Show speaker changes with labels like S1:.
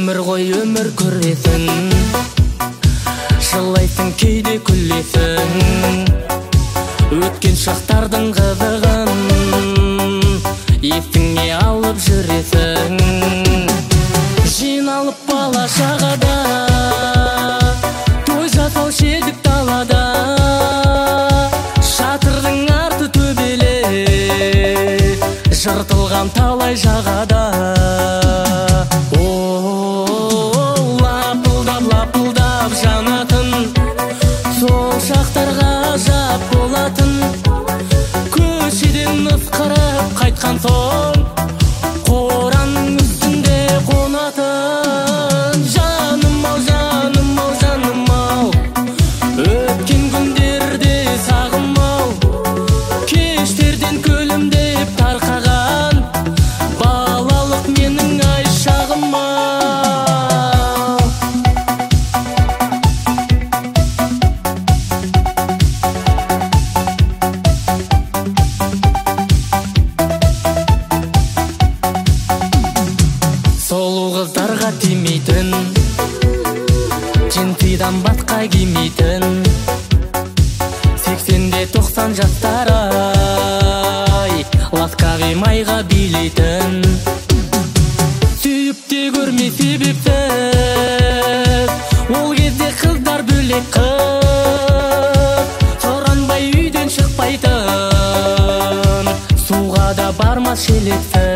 S1: өмір ғой, өмір көресің, жылайсың кейде күлесің, өткен шақтардың қызығын есіңе алып жүресің. Жиналып бала шағада той жасаушы едік далада, шатырдың арты төбеле жыртылған талай жағада. Лапылдап жанатын сол шақтар ғажап болатын. Көшеден ысқырып қайтқан соң қораның үстінде қонатын. Жаным ау, жаным ау, жаным ау, өткен күндерде сағым ау, кештерден көлімдеп тарқаған балалық менің ай шағым ау. Сұлу қыздарға тимейтін, джинсидан басқа кимейтін, 80-90 жастар ай, ласкави майға билейтін. Сүйіп те көрмей себепсіз, ол кезде қыздар бөлек қыз, сұранбай үйден шықпайтын, суға да бармас шелексіз.